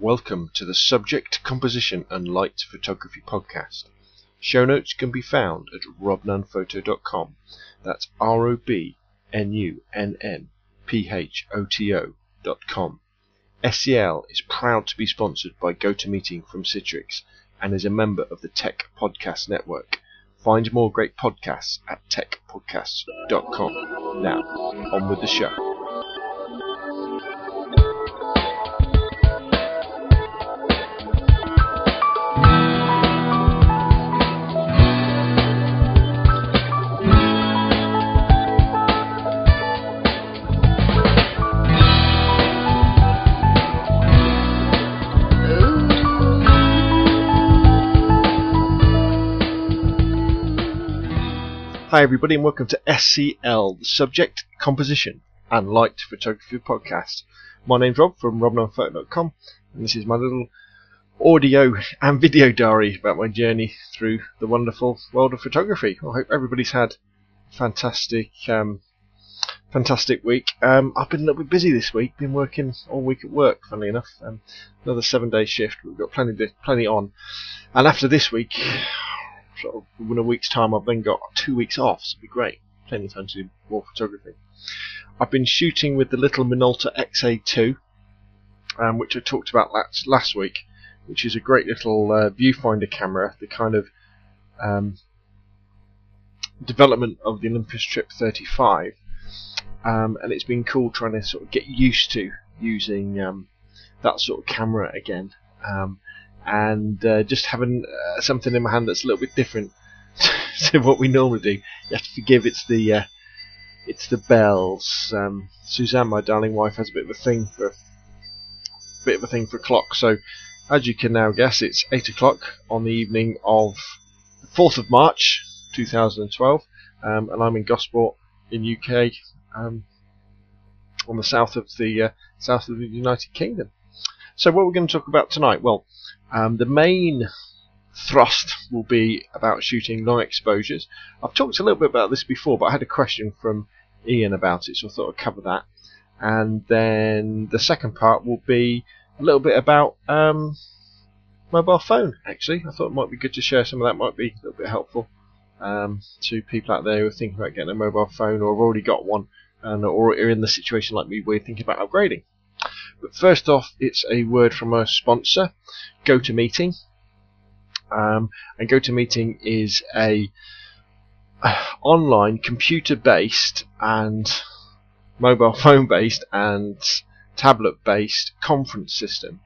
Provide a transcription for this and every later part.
Welcome to the Subject, Composition and Light Photography Podcast. Show notes can be found at robnunnphoto.com. That's ROBNUNNPHOTO.com. SCL is proud to be sponsored by GoToMeeting from Citrix and is a member of the Tech Podcast Network. Find more great podcasts at techpodcasts.com. Now, on with the show. Hi everybody and welcome to SCL, the Subject, Composition and Light Photography Podcast. My name's Rob from robnunnphoto.com and this is my little audio and video diary about my journey through the wonderful world of photography. I hope everybody's had a fantastic week. I've been a little bit busy this week, been working all week at work, funnily enough. Another 7-day shift, we've got plenty on. And after this week, sort of in a week's time, I've then got 2 weeks off, so it'll be great. Plenty of time to do more photography. I've been shooting with the little Minolta XA2, which I talked about last week, which is a great little viewfinder camera, the kind of development of the Olympus Trip 35, and it's been cool trying to sort of get used to using that sort of camera again. And just having something in my hand that's a little bit different to what we normally do. You have to forgive, it's the bells. Suzanne, my darling wife, has a bit of a thing for clocks. So, as you can now guess, it's 8 o'clock on the evening of the 4th of March, 2012, and I'm in Gosport in UK, on the south of the United Kingdom. So, what we're going to talk about tonight? Well, the main thrust will be about shooting long exposures. I've talked a little bit about this before, but I had a question from Ian about it, so I thought I'd cover that. And then the second part will be a little bit about mobile phone, actually. I thought it might be good to share some of that, might be a little bit helpful to people out there who are thinking about getting a mobile phone or have already got one or are in the situation like me where you're thinking about upgrading. But first off, it's a word from our sponsor, GoToMeeting. And GoToMeeting is a online computer-based and mobile phone-based and tablet-based conference system.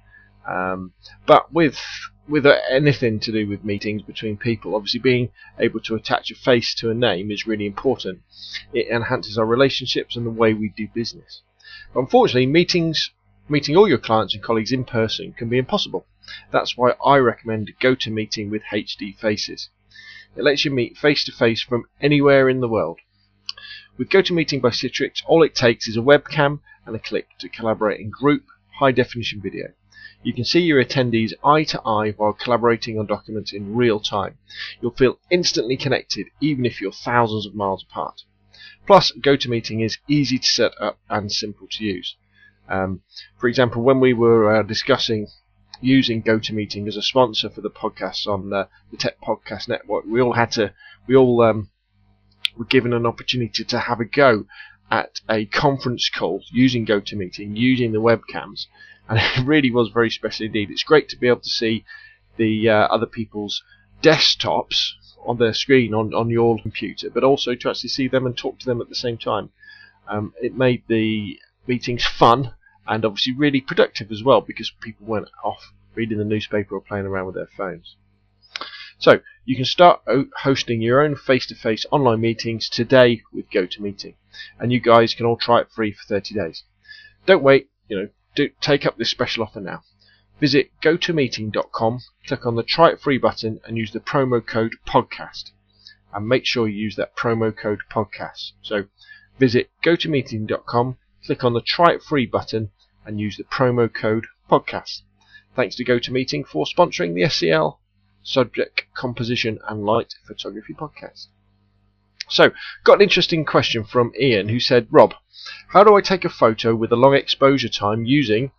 But with anything to do with meetings between people, obviously being able to attach a face to a name is really important. It enhances our relationships and the way we do business. But unfortunately, meeting all your clients and colleagues in person can be impossible. That's why I recommend GoToMeeting with HD Faces. It lets you meet face to face from anywhere in the world. With GoToMeeting by Citrix, all it takes is a webcam and a click to collaborate in group, high definition video. You can see your attendees eye to eye while collaborating on documents in real time. You'll feel instantly connected even if you're thousands of miles apart. Plus, GoToMeeting is easy to set up and simple to use. For example, when we were discussing using GoToMeeting as a sponsor for the podcast on the Tech Podcast Network, we all were given an opportunity to have a go at a conference call using GoToMeeting, using the webcams, and it really was very special indeed. It's great to be able to see the other people's desktops on their screen on your computer, but also to actually see them and talk to them at the same time. It made the meetings fun and obviously really productive as well, because people weren't off reading the newspaper or playing around with their phones. So you can start hosting your own face-to-face online meetings today with GoToMeeting, and you guys can all try it free for 30 days. Don't wait, take up this special offer now. Visit gotomeeting.com, click on the try it free button and use the promo code podcast, and make sure you use that promo code podcast. So visit gotomeeting.com, click on the try it free button and use the promo code podcast. Thanks to GoToMeeting for sponsoring the SCL Subject, Composition and Light Photography Podcast. So, got an interesting question from Ian who said, Rob, how do I take a photo with a long exposure time using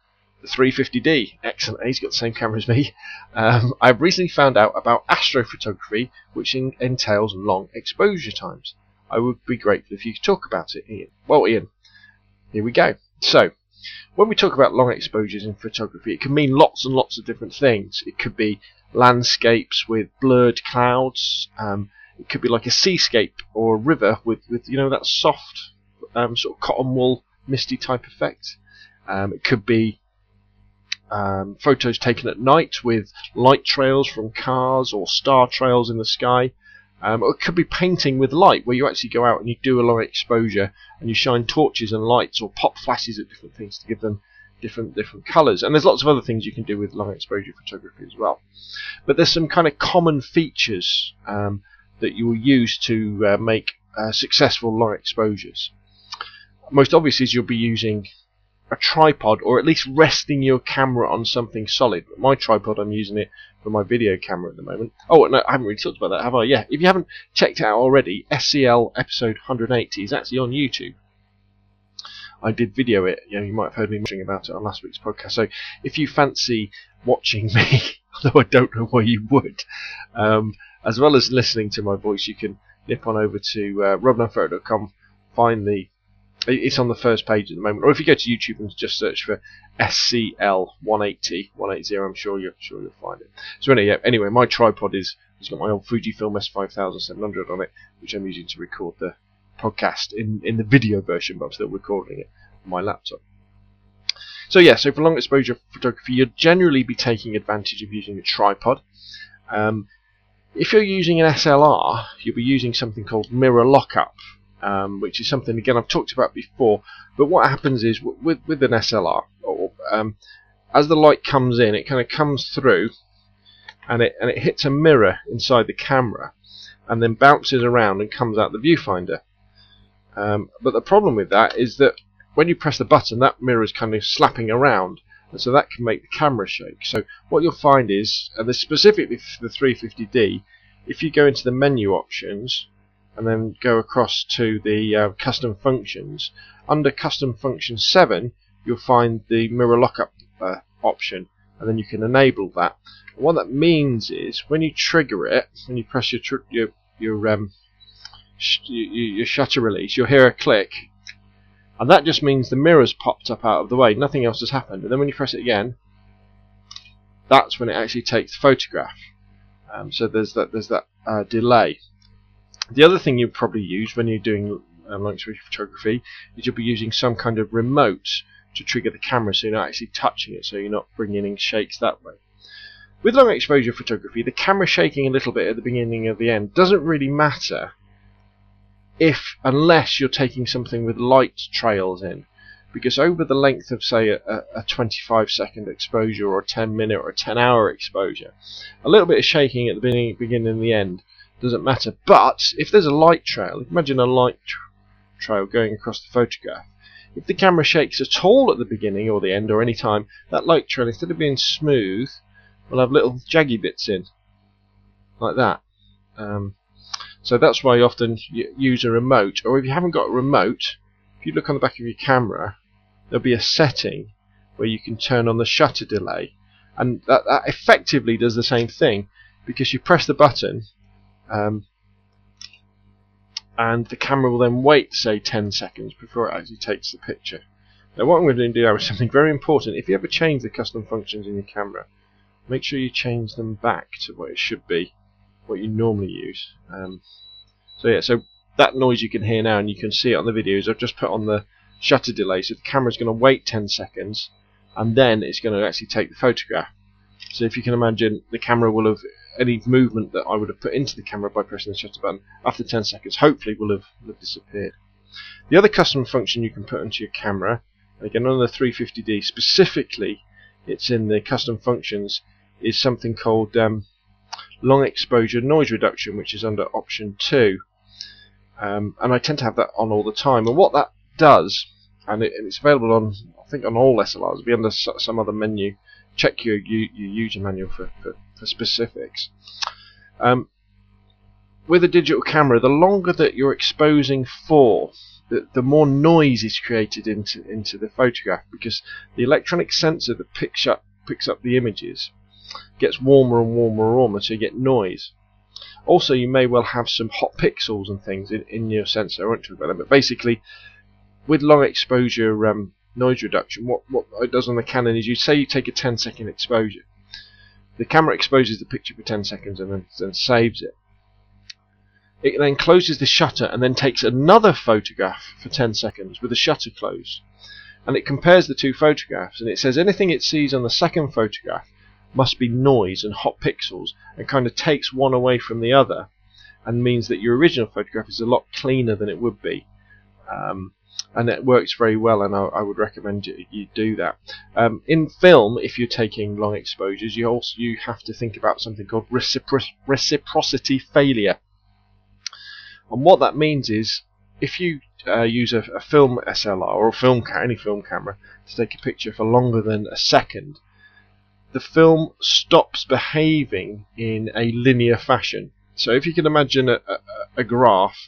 the 350D. Excellent. He's got the same camera as me. I've recently found out about astrophotography, which entails long exposure times. I would be grateful if you could talk about it, Ian. Well, Ian, here we go. So, when we talk about long exposures in photography, it can mean lots and lots of different things. It could be landscapes with blurred clouds. It could be like a seascape or a river with that soft sort of cotton wool misty type effect. It could be photos taken at night with light trails from cars or star trails in the sky. Or it could be painting with light, where you actually go out and you do a long exposure and you shine torches and lights or pop flashes at different things to give them different colours. And there's lots of other things you can do with long exposure photography as well. But there's some kind of common features that you will use to make successful long exposures. Most obvious is you'll be using a tripod, or at least resting your camera on something solid. But my tripod, I'm using it for my video camera at the moment. Oh, no, I haven't really talked about that, have I? Yeah, if you haven't checked it out already, SCL episode 180 is actually on YouTube. I did video it. You might have heard me mentioning about it on last week's podcast. So if you fancy watching me, although I don't know why you would, as well as listening to my voice, you can nip on over to robnunphoto.com, find it's on the first page at the moment, or if you go to YouTube and just search for SCL 180, I'm sure you'll find it. So anyway, my tripod has got my old Fujifilm S5700 on it, which I'm using to record the podcast in the video version, but I'm still recording it on my laptop. So for long exposure photography, you'll generally be taking advantage of using a tripod. If you're using an SLR, you'll be using something called mirror lockup. Which is something, again, I've talked about before. But what happens is, with an SLR, as the light comes in, it kind of comes through, and it hits a mirror inside the camera, and then bounces around and comes out the viewfinder. But the problem with that is that when you press the button, that mirror is kind of slapping around, and so that can make the camera shake. So what you'll find is, and this specifically for the 350D, if you go into the menu options and then go across to the custom functions, under custom function 7 you'll find the mirror lockup option, and then you can enable that. And what that means is, when you trigger it, when you press your shutter release, you'll hear a click, and that just means the mirror's popped up out of the way, nothing else has happened. And then when you press it again, that's when it actually takes the photograph. So there's that delay. The other thing you'll probably use when you're doing long exposure photography is you'll be using some kind of remote to trigger the camera, so you're not actually touching it, so you're not bringing in shakes that way. With long exposure photography, the camera shaking a little bit at the beginning or the end doesn't really matter unless you're taking something with light trails in, because over the length of, say, a 25-second exposure, or a 10-minute or a 10-hour exposure, a little bit of shaking at the beginning and the end doesn't matter. But if there's a light trail, imagine a light trail going across the photograph. If the camera shakes at all at the beginning or the end or any time, that light trail, instead of being smooth, will have little jaggy bits in, like that. So that's why you often use a remote, or if you haven't got a remote, if you look on the back of your camera, there'll be a setting where you can turn on the shutter delay, and that effectively does the same thing, because you press the button, and the camera will then wait, say, 10 seconds before it actually takes the picture. Now what I'm going to do now is something very important. If you ever change the custom functions in your camera, make sure you change them back to what it should be, what you normally use. So that noise you can hear now, and you can see it on the videos, I've just put on the shutter delay, so the camera's going to wait 10 seconds and then it's going to actually take the photograph. So if you can imagine, the camera will have, any movement that I would have put into the camera by pressing the shutter button after 10 seconds hopefully will have disappeared. The other custom function you can put into your camera, again on the 350D specifically, it's in the custom functions, is something called long exposure noise reduction, which is under option 2, and I tend to have that on all the time. And what that does, and it's available on, I think, on all SLRs, it'll be under some other menu. Check your user manual for specifics. with a digital camera, the longer that you're exposing for, the more noise is created into the photograph, because the electronic sensor that picks up the images gets warmer and warmer and warmer, so you get noise. Also, you may well have some hot pixels and things in your sensor. I won't talk about them, but basically, with long exposure noise reduction, what it does on the Canon is, you take a 10-second exposure. The camera exposes the picture for 10 seconds and then saves it. It then closes the shutter and then takes another photograph for 10 seconds with the shutter closed. And it compares the two photographs, and it says anything it sees on the second photograph must be noise and hot pixels, and kind of takes one away from the other, and means that your original photograph is a lot cleaner than it would be. And it works very well, and I would recommend you do that. In film, if you're taking long exposures, you have to think about something called reciprocity failure. And what that means is, if you use a film SLR or any film camera to take a picture for longer than a second, the film stops behaving in a linear fashion. So if you can imagine a graph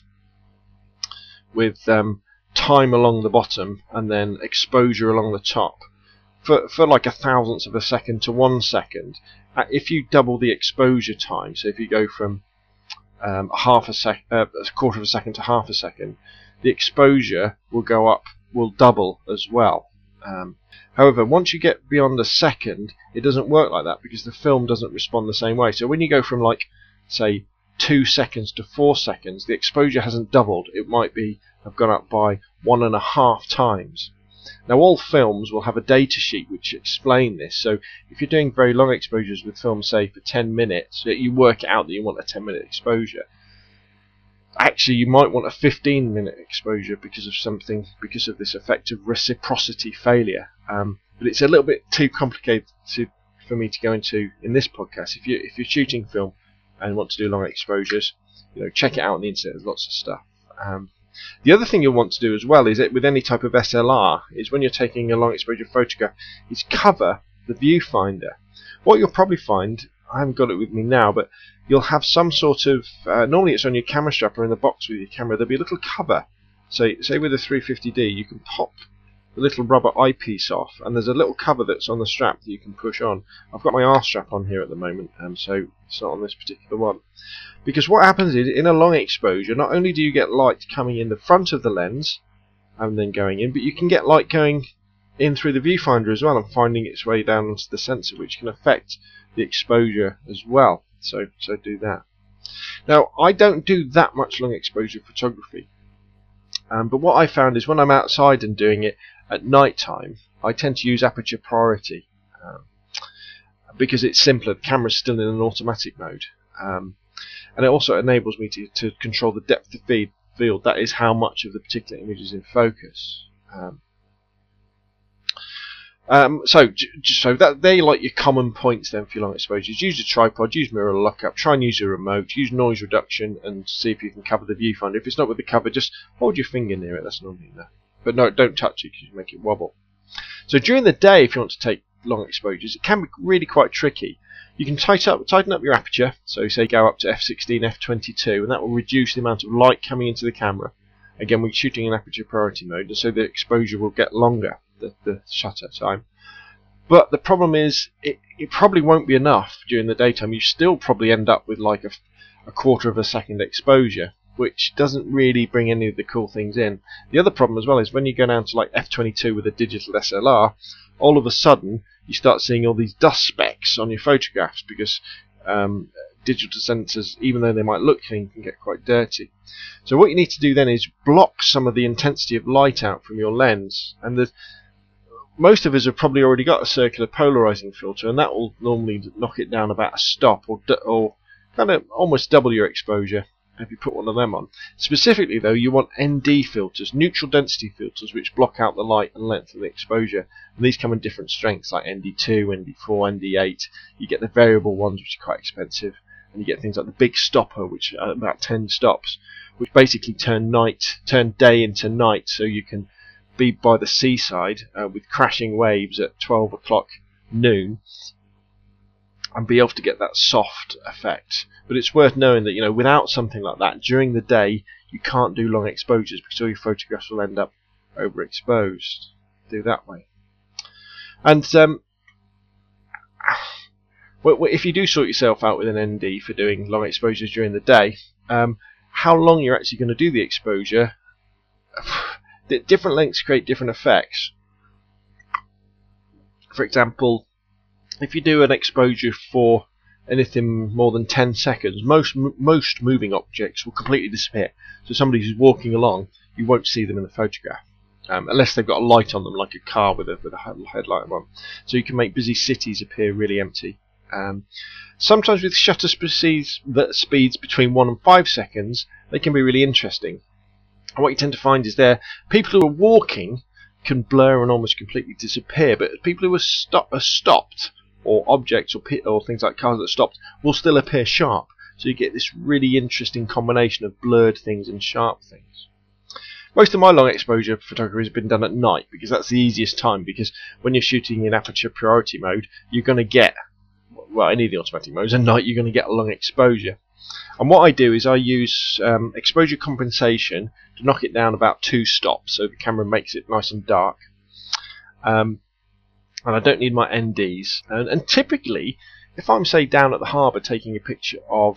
with time along the bottom and then exposure along the top, for like a thousandth of a second to 1 second, if you double the exposure time, so if you go from a quarter of a second to half a second, the exposure will double as well. However, once you get beyond a second, it doesn't work like that, because the film doesn't respond the same way. So when you go from, like, say 2 seconds to 4 seconds, the exposure hasn't doubled. It might have gone up by 1.5 times. Now, all films will have a data sheet which explain this. So if you're doing very long exposures with film, say for 10 minutes, you work it out that you want a 10-minute exposure. Actually, you might want a 15-minute exposure because of this effect of reciprocity failure. But it's a little bit too complicated for me to go into in this podcast. If you're shooting film and want to do long exposures, check it out on the internet. There's lots of stuff. The other thing you'll want to do as well is, with any type of SLR, is when you're taking a long exposure photograph, is cover the viewfinder. What you'll probably find, I haven't got it with me now, but you'll have some sort of, normally it's on your camera strap or in the box with your camera, there'll be a little cover. So say with a 350D, you can pop the little rubber eyepiece off, and there's a little cover that's on the strap that you can push on. I've got my R strap on here at the moment, so it's not on this particular one. Because what happens is, in a long exposure, not only do you get light coming in the front of the lens and then going in, but you can get light going in through the viewfinder as well and finding its way down onto the sensor, which can affect the exposure as well. So do that. Now, I don't do that much long exposure photography, but what I found is when I'm outside and doing it at night time, I tend to use aperture priority because it's simpler. The camera's still in an automatic mode, and it also enables me to control the depth of field. That is how much of the particular image is in focus. So that they're like your common points then for your long exposures. Use a tripod, use mirror lockup, try and use a remote, use noise reduction, and see if you can cover the viewfinder. If it's not with the cover, just hold your finger near it. That's normally enough. But no, don't touch it because you make it wobble. So during the day, if you want to take long exposures, it can be really quite tricky. You can tighten up your aperture. So say go up to f16, f22, and that will reduce the amount of light coming into the camera. Again, we're shooting in aperture priority mode, and so the exposure will get longer, the shutter time. But the problem is, it probably won't be enough during the daytime. You still probably end up with like a quarter of a second exposure, which doesn't really bring any of the cool things in. The other problem as well is when you go down to like f22 with a digital SLR, all of a sudden you start seeing all these dust specks on your photographs, because digital sensors, even though they might look clean, can get quite dirty. So what you need to do then is block some of the intensity of light out from your lens, and most of us have probably already got a circular polarizing filter, and that will normally knock it down about a stop, or kind of almost double your exposure if you put one of them on. Specifically though, you want ND filters, neutral density filters, which block out the light and length of the exposure, and these come in different strengths like ND2, ND4, ND8. You get the variable ones, which are quite expensive, and you get things like the big stopper, which are about 10 stops, which basically turn day into night, so you can be by the seaside with crashing waves at 12 o'clock noon, and be able to get that soft effect. But it's worth knowing that, you know, without something like that during the day, you can't do long exposures because all your photographs will end up overexposed. Do that way. And if you do sort yourself out with an ND for doing long exposures during the day, how long you're actually going to do the exposure, different lengths create different effects. For example, if you do an exposure for anything more than 10 seconds, most moving objects will completely disappear. So somebody who's walking along, you won't see them in the photograph, unless they've got a light on them, like a car with a headlight on. So you can make busy cities appear really empty. Sometimes with shutter speeds between 1 and 5 seconds, they can be really interesting. And what you tend to find is people who are walking can blur and almost completely disappear, but people who are stopped, or objects or things like cars that are stopped, will still appear sharp. So you get this really interesting combination of blurred things and sharp things. Most of my long exposure photography has been done at night because that's the easiest time, because when you're shooting in aperture priority mode, you're going to get, well, any of the automatic modes, at night you're going to get a long exposure. And what I do is I use exposure compensation to knock it down about 2 stops, so the camera makes it nice and dark. And I don't need my NDs. And typically, if I'm, say, down at the harbour taking a picture of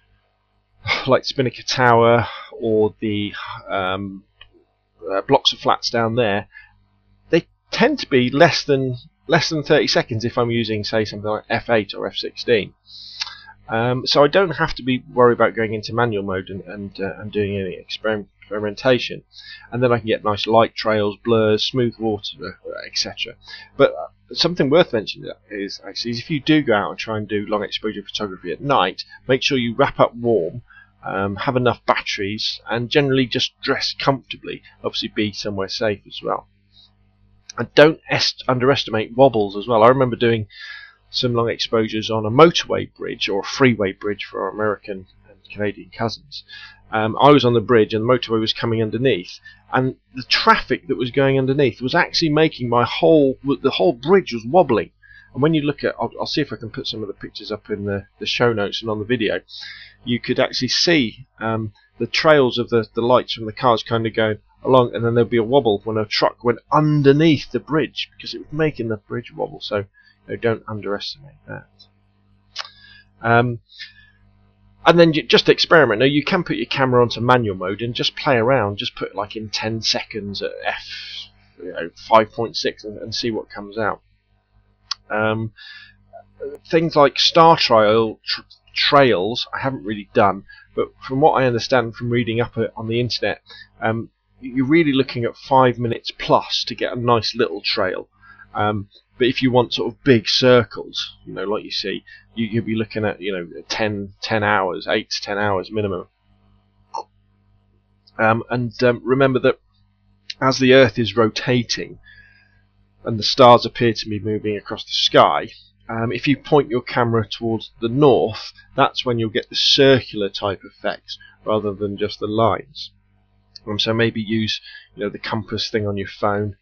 like Spinnaker Tower or the blocks of flats down there, they tend to be less than 30 seconds if I'm using, say, something like f8 or f16. So I don't have to be worried about going into manual mode and doing any experimentation, and then I can get nice light trails, blurs, smooth water, etc. But something worth mentioning is actually if you do go out and try and do long exposure photography at night, make sure you wrap up warm, have enough batteries, and generally just dress comfortably. Obviously be somewhere safe as well. And don't underestimate wobbles as well. I remember doing some long exposures on a motorway bridge, or a freeway bridge for our American and Canadian cousins. I was on the bridge and the motorway was coming underneath, and the traffic that was going underneath was actually making the whole bridge was wobbling. And when you look at, I'll see if I can put some of the pictures up in the show notes and on the video, you could actually see the trails of the lights from the cars kind of going along, and then there'd be a wobble when a truck went underneath the bridge because it was making the bridge wobble. So don't underestimate that. And then just experiment. Now you can put your camera onto manual mode and just play around. Just put like in 10 seconds at f5.6 and see what comes out. Things like star trails I haven't really done, but from what I understand from reading up on the internet, you're really looking at 5 minutes plus to get a nice little trail. But if you want sort of big circles, like you see, you'll be looking at 10 hours, 8 to 10 hours minimum. Remember that as the Earth is rotating and the stars appear to be moving across the sky, if you point your camera towards the north, that's when you'll get the circular type effects rather than just the lines. So maybe use the compass thing on your phone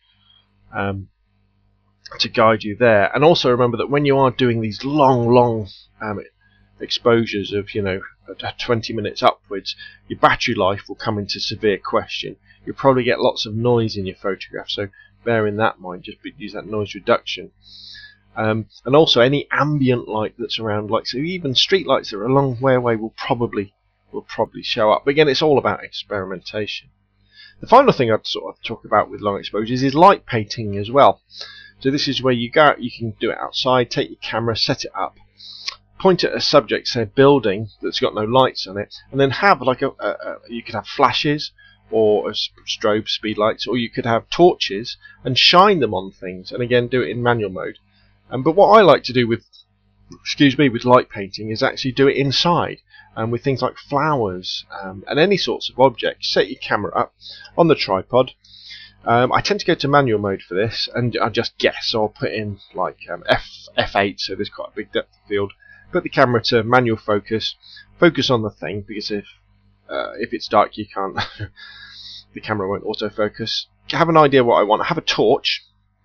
to guide you there. And also remember that when you are doing these long exposures of 20 minutes upwards, your battery life will come into severe question. You'll probably get lots of noise in your photograph, so bear in that mind. Just use that noise reduction. And also any ambient light that's around, like so even street lights that are a long way away will probably show up. But again, it's all about experimentation. The final thing I'd sort of talk about with long exposures is light painting as well. So this is where you go out, you can do it outside, take your camera, set it up, point at a subject, say a building that's got no lights on it, and then have like you could have flashes or strobe speed lights, or you could have torches and shine them on things, and again do it in manual mode. But what I like to do with light painting is actually do it inside, with things like flowers and any sorts of objects. Set your camera up on the tripod. I tend to go to manual mode for this, and I just guess, so I'll put in like f8, so there's quite a big depth of field. Put the camera to manual focus on the thing, because if it's dark you can't the camera won't autofocus. Have an idea what I want. I have a torch,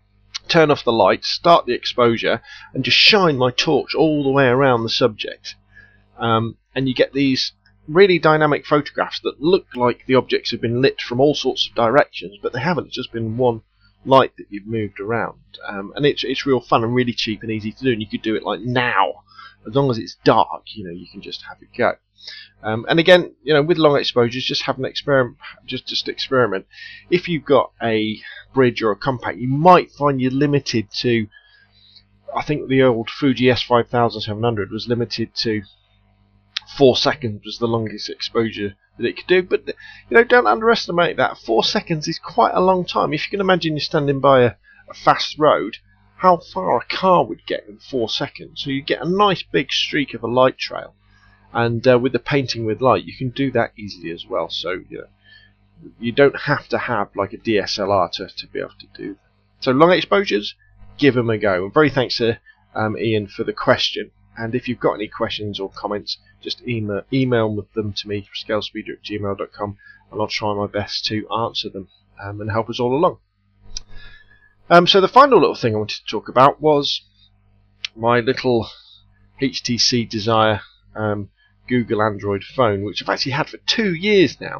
turn off the lights, start the exposure, and just shine my torch all the way around the subject. And you get these really dynamic photographs that look like the objects have been lit from all sorts of directions, but they haven't. It's just been one light that you've moved around. And it's real fun and really cheap and easy to do, and you could do it like now. As long as it's dark, you can just have it go. And again, with long exposures, just have an experiment. Just experiment. If you've got a bridge or a compact, you might find you're limited to. I think the old Fuji S5700 was limited to 4 seconds was the longest exposure that it could do. But don't underestimate that. 4 seconds is quite a long time. If you can imagine you're standing by a fast road, how far a car would get in 4 seconds. So you get a nice big streak of a light trail. And with the painting with light, you can do that easily as well. So you don't have to have like a DSLR to be able to do that. So long exposures, give them a go. And very thanks to Ian for the question. And if you've got any questions or comments, just email them to me, scalespeeder@gmail.com, and I'll try my best to answer them and help us all along. So the final little thing I wanted to talk about was my little HTC Desire Google Android phone, which I've actually had for 2 years now,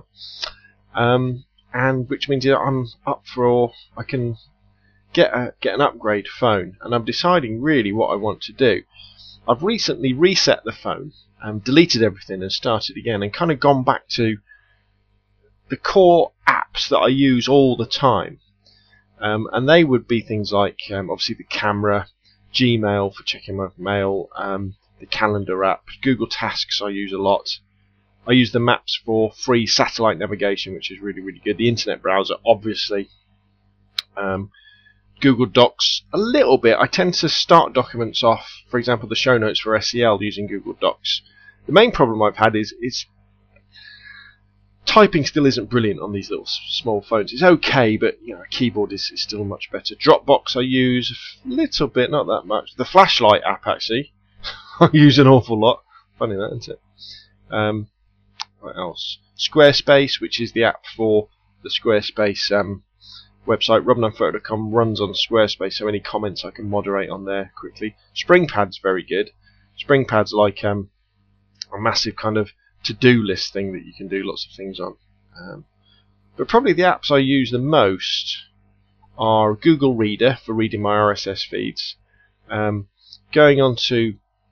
and which means I'm up for I can get an upgrade phone, and I'm deciding really what I want to do. I've recently reset the phone, deleted everything and started again, and kind of gone back to the core apps that I use all the time, and they would be things like obviously the camera, Gmail for checking my mail, the calendar app, Google Tasks I use a lot. I use the maps for free satellite navigation, which is really, really good. The internet browser, obviously. Google Docs, a little bit. I tend to start documents off, for example, the show notes for SEL using Google Docs. The main problem I've had is typing still isn't brilliant on these little small phones. It's okay, but a keyboard is still much better. Dropbox I use a little bit, not that much. The Flashlight app, actually, I use an awful lot. Funny that, isn't it? What else? Squarespace, which is the app for the Squarespace website. RobNunPhoto.com runs on Squarespace, so any comments I can moderate on there quickly. SpringPad's very good. SpringPad's like a massive kind of to-do list thing that you can do lots of things on. But probably the apps I use the most are Google Reader for reading my RSS feeds, going on to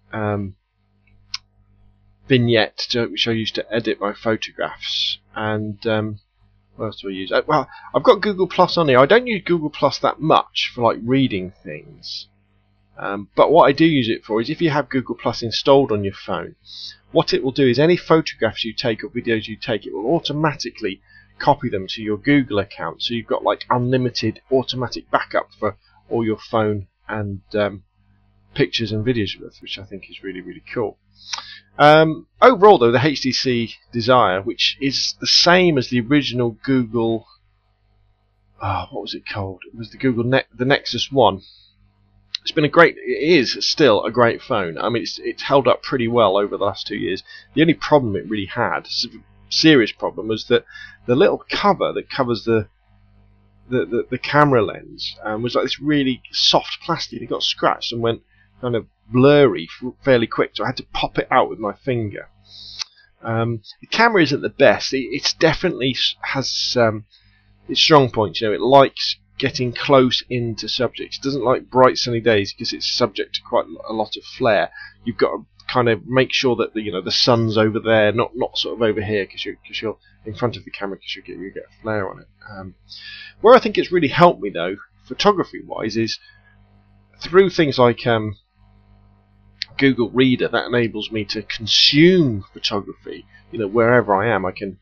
Vignette, which I use to edit my photographs, and what else do I use? Well, I've got Google Plus on here. I don't use Google Plus that much for like reading things, but what I do use it for is if you have Google Plus installed on your phone, what it will do is any photographs you take or videos you take, it will automatically copy them to your Google account, so you've got like unlimited automatic backup for all your phone and pictures and videos with, which I think is really, really cool. Overall though, the HTC Desire, which is the same as the original Google, what was it called? It was the Google the Nexus 1. It is still a great phone. I mean, it's held up pretty well over the last 2 years. The only problem it really had, serious problem, was that the little cover that covers the camera lens was like this really soft plastic. It got scratched and went kind of blurry fairly quick, so I had to pop it out with my finger. The camera isn't the best. It's definitely has its strong points. It likes getting close into subjects. It doesn't like bright sunny days because it's subject to quite a lot of flare. You've got to kind of make sure that the sun's over there, not sort of over here, because you're in front of the camera, because you get a flare on it. Where I think it's really helped me though, photography wise, is through things like Google Reader. That enables me to consume photography. Wherever I am, I can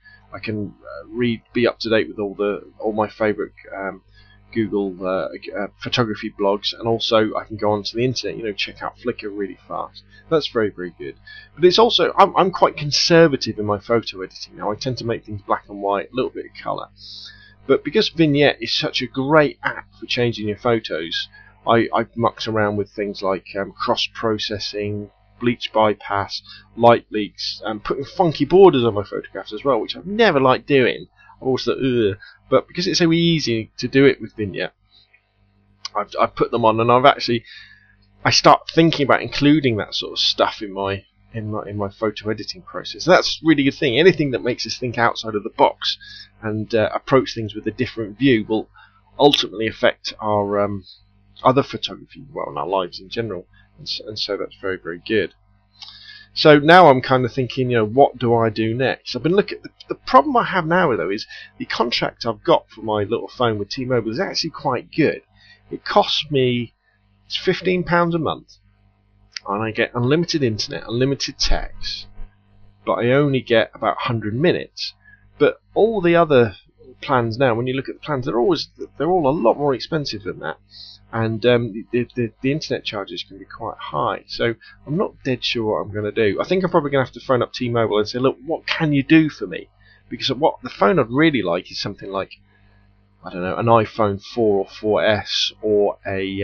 be up to date with all my favourite Google photography blogs, and also I can go onto the internet, check out Flickr really fast. That's very, very good. But it's also, I'm quite conservative in my photo editing now. I tend to make things black and white, a little bit of colour. But because Vignette is such a great app for changing your photos, I've mucked around with things like cross-processing, bleach bypass, light leaks, and putting funky borders on my photographs as well, which I've never liked doing. I've always thought, ugh. But because it's so easy to do it with Vignette, I've put them on, and I start thinking about including that sort of stuff in my photo editing process. And that's a really good thing. Anything that makes us think outside of the box and approach things with a different view will ultimately affect our other photography, well, in our lives in general. And so that's very, very good. So now I'm kind of thinking, what do I do next? I've been looking. The problem I have now, though, is the contract I've got for my little phone with T-Mobile is actually quite good. It costs me £15 a month, and I get unlimited internet, unlimited text, but I only get about 100 minutes. But all the other plans now, when you look at the plans, they're all a lot more expensive than that. And the internet charges can be quite high, so I'm not dead sure what I'm going to do. I think I'm probably going to have to phone up T-Mobile and say, look, what can you do for me? Because what the phone I'd really like is something like, I don't know, an iPhone 4 or 4S, or a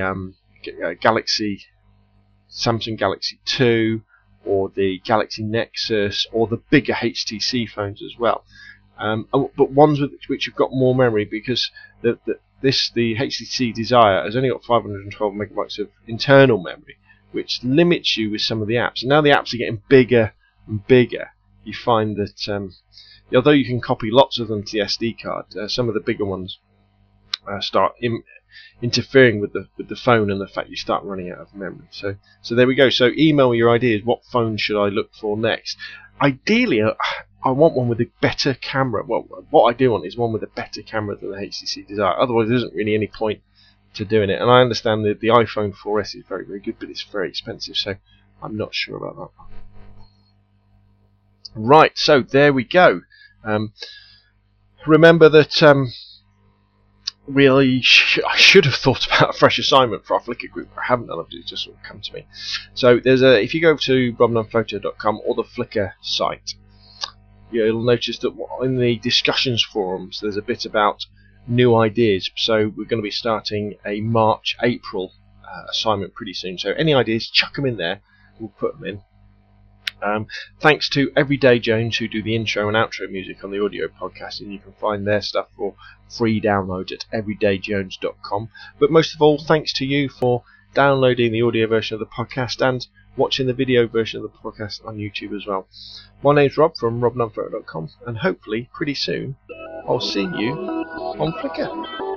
Samsung Galaxy 2, or the Galaxy Nexus, or the bigger HTC phones as well. But ones which have got more memory, because the HTC Desire has only got 512 megabytes of internal memory, which limits you with some of the apps. And now the apps are getting bigger and bigger. You find that although you can copy lots of them to the SD card, some of the bigger ones start interfering with the phone, and the fact you start running out of memory. So there we go. So email me your ideas. What phone should I look for next? Ideally, I want one with a better camera. Well, what I do want is one with a better camera than the HTC Desire. Otherwise, there isn't really any point to doing it. And I understand that the iPhone 4S is very, very good, but it's very expensive, so I'm not sure about that. Right, so there we go. Remember that I should have thought about a fresh assignment for our Flickr group. I haven't done it, it's just sort of come to me. So if you go to robnunphoto.com or the Flickr site, you'll notice that in the discussions forums there's a bit about new ideas. So we're going to be starting a March-April assignment pretty soon. So any ideas, chuck them in there. We'll put them in. Thanks to Everyday Jones, who do the intro and outro music on the audio podcast, and you can find their stuff for free download at everydayjones.com. But most of all, thanks to you for downloading the audio version of the podcast and watching the video version of the podcast on YouTube as well. My name's Rob from robnunphoto.com, and hopefully pretty soon I'll see you on Flickr.